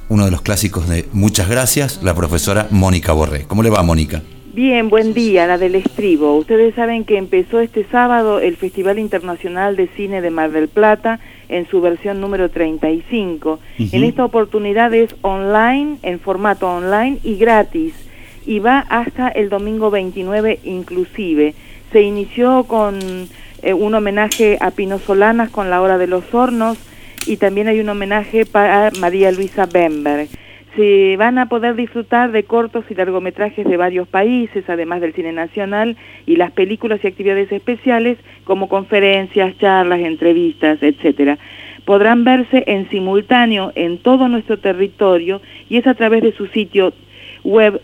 uno de los clásicos de Muchas Gracias, la profesora Mónica Borré. ¿Cómo le va, Mónica? Bien, buen día, la del estribo. Ustedes saben que empezó este sábado el Festival Internacional de Cine de Mar del Plata en su versión número 35. En esta oportunidad es online, en formato online y gratis, y va hasta el domingo 29 inclusive. Se inició con un homenaje a Pino Solanas con La Hora de los Hornos, y también hay un homenaje para María Luisa Bemberg. Se van a poder disfrutar de cortos y largometrajes de varios países, además del cine nacional, y las películas y actividades especiales como conferencias, charlas, entrevistas, etcétera. Podrán verse en simultáneo en todo nuestro territorio, y es a través de su sitio web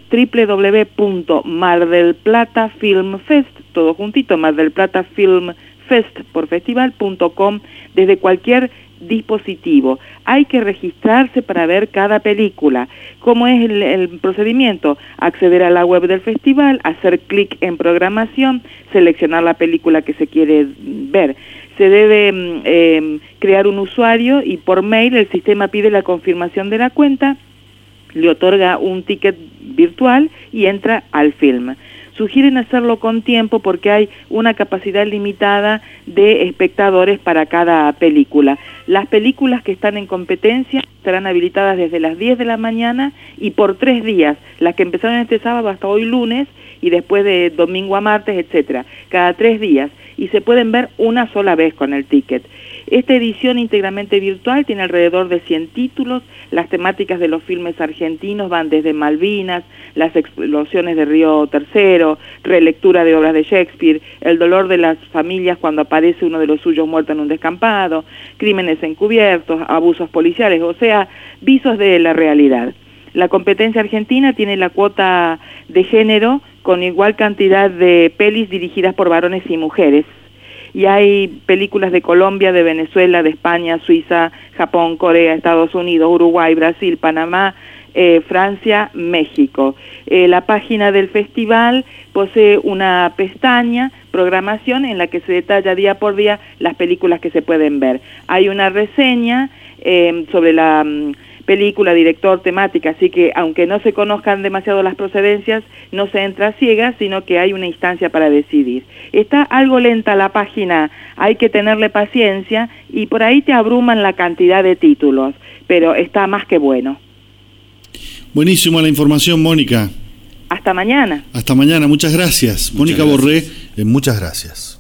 www.mardelplatafilmfest, todo juntito, mardelplatafilmfest por festival.com, desde cualquier dispositivo. Hay que registrarse para ver cada película. ¿Cómo es el procedimiento? Acceder a la web del festival, hacer clic en programación, seleccionar la película que se quiere ver. Se debe crear un usuario, y por mail el sistema pide la confirmación de la cuenta, le otorga un ticket virtual y entra al film. Sugieren hacerlo con tiempo porque hay una capacidad limitada de espectadores para cada película. Las películas que están en competencia estarán habilitadas desde las 10 de la mañana y por 3 días, las que empezaron este sábado hasta hoy lunes y después de domingo a martes, etcétera, cada 3 días, y se pueden ver una sola vez con el ticket. Esta edición íntegramente virtual tiene alrededor de 100 títulos. Las temáticas de los filmes argentinos van desde Malvinas, las explosiones de Río Tercero, relectura de obras de Shakespeare, el dolor de las familias cuando aparece uno de los suyos muerto en un descampado, crímenes encubiertos, abusos policiales, o sea, visos de la realidad. La competencia argentina tiene la cuota de género con igual cantidad de pelis dirigidas por varones y mujeres. Y hay películas de Colombia, de Venezuela, de España, Suiza, Japón, Corea, Estados Unidos, Uruguay, Brasil, Panamá, Francia, México. La página del festival posee una pestaña, programación, en la que se detalla día por día las películas que se pueden ver. Hay una reseña sobre la película, director, temática, así que aunque no se conozcan demasiado las procedencias, no se entra a ciegas, sino que hay una instancia para decidir. Está algo lenta la página, hay que tenerle paciencia, y por ahí te abruman la cantidad de títulos, pero está más que bueno. Buenísima la información, Mónica. Hasta mañana. Hasta mañana, muchas gracias. Mónica Borré, muchas gracias.